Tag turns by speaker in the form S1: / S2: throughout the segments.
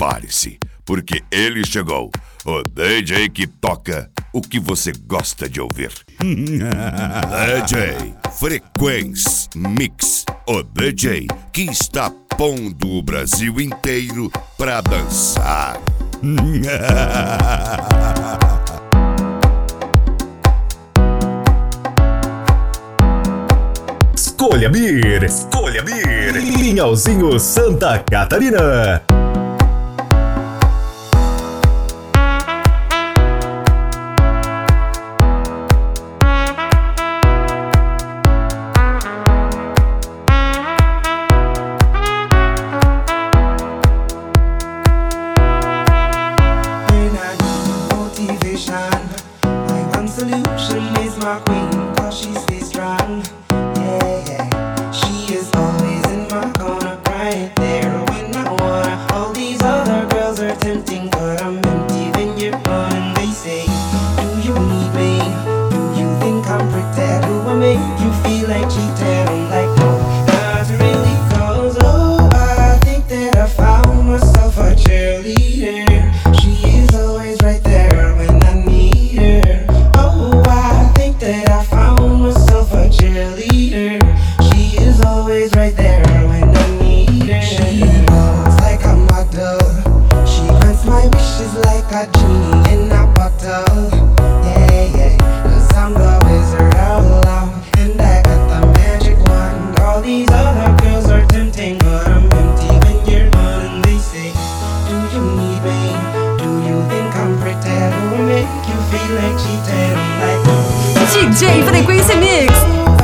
S1: Prepare-se, porque ele chegou. O DJ que toca o que você gosta de ouvir. DJ Frequency Mix. O DJ que está pondo o Brasil inteiro pra dançar.
S2: Escolha Mir, Escolha Mir, Pinhalzinho, Santa Catarina.
S3: DJ Frequency Mix.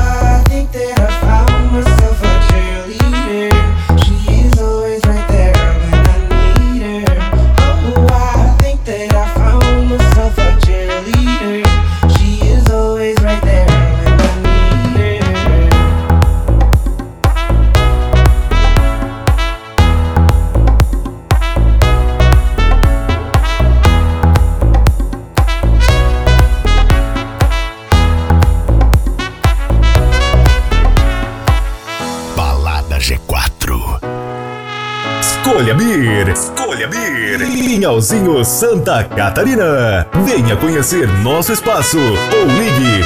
S2: Escolha Mir, Escolha Mir, Pinhalzinho, Santa Catarina. Venha conhecer nosso espaço ou ligue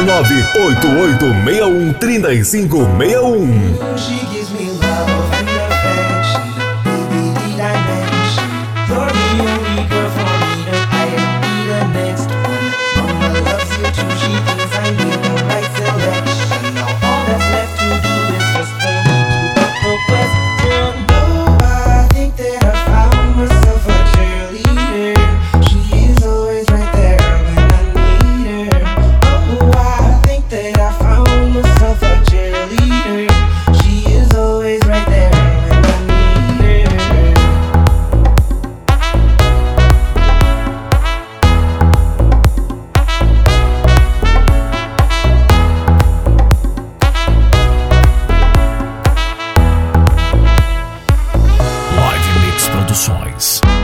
S2: 4988613561.
S4: Produções.